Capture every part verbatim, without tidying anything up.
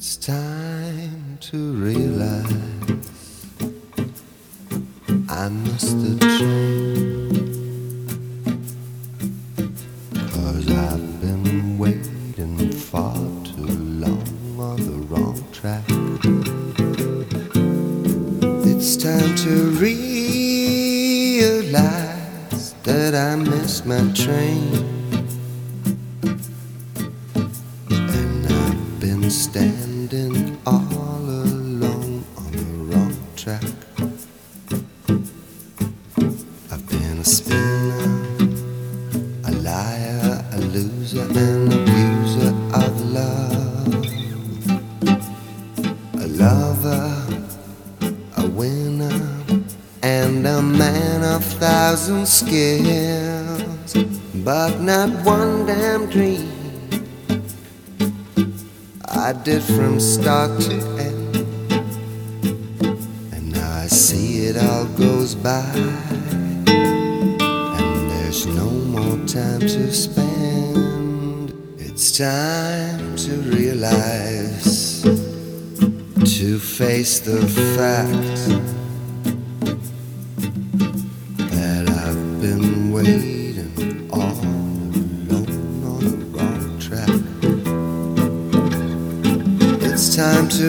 It's time to realize I missed the train, 'cause I've been waiting far too long on the wrong track. It's time to realize that I missed my train, and I've been standing all alone on the wrong track. I've been a spinner, a liar, a loser, an abuser of love, a lover, a winner, and a man of thousand skills, but not one damn dream I did from start to end. And now I see it all goes by, and there's no more time to spend. It's time to realize, to face the fact that I've been waiting all alone on the wrong track. It's time to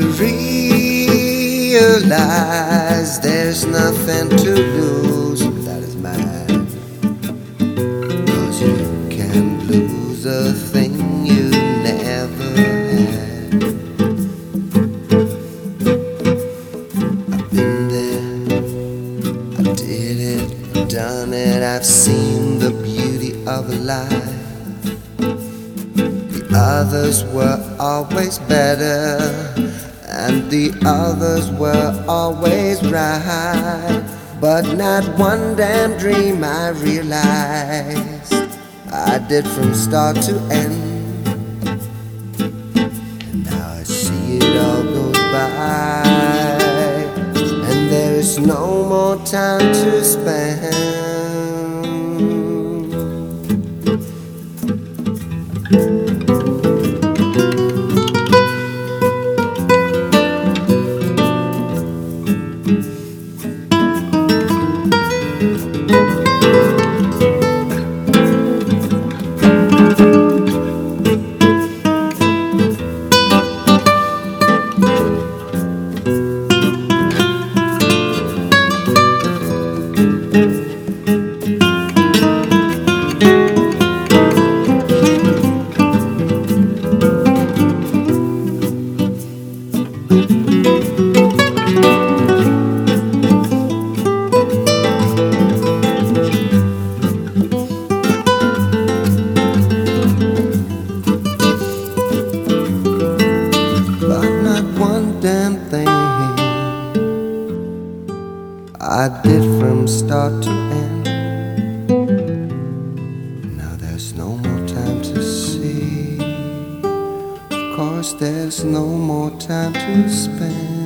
realize there's nothing to lose, that is mine, 'cause you can't lose a thing you never had. I've been there, I did it, done it, I've seen the beauty of life. The others were always better, and the others were always right, but not one damn dream I realized I did from start to end. And now I see it all goes by, and there is no more time to spend. Damn thing I did from start to end. Now there's no more time to see, of course there's no more time to spend.